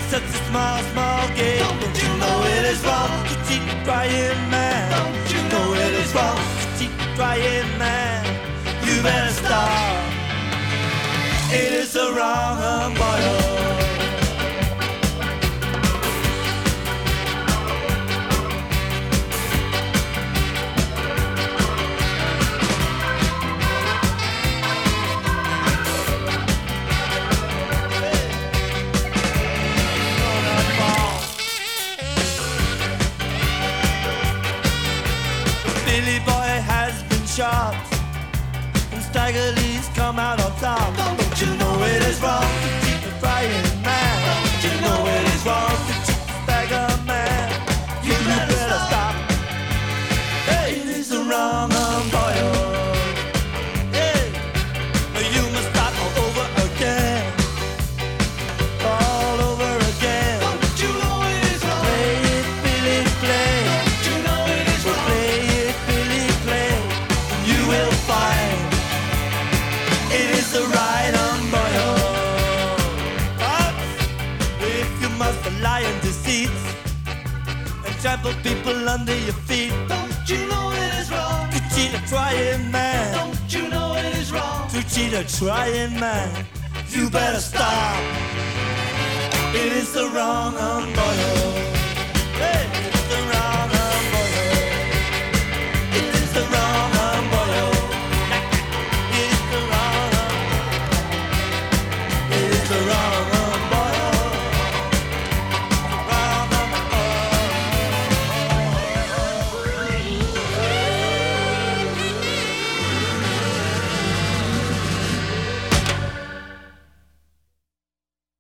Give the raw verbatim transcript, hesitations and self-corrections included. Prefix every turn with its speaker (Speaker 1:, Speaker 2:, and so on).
Speaker 1: such a small, small game. Don't you know it is wrong to cheat the crying man? Don't you know it is wrong to cheat the crying man? You better stop. It is the wrong boy. Billy boy has been shot, and Staggerly's come out on top. Don't you know it is wrong to cheat the crying man? Don't you know it is wrong to cheat the stagger man? You, you better, better stop. stop. Hey, it is the wrong boy. Hey, you must start all over again, all over again. Don't you know it is wrong? Play it, Billy, play. Don't you know it is wrong? Play it, Billy, play. You will find it is the right umbrella. But if you must lie in deceit and trample people under your feet, don't you know it is wrong to cheat a trying man? Don't you know it is wrong to cheat a trying man? You better stop. It is the wrong umbrella.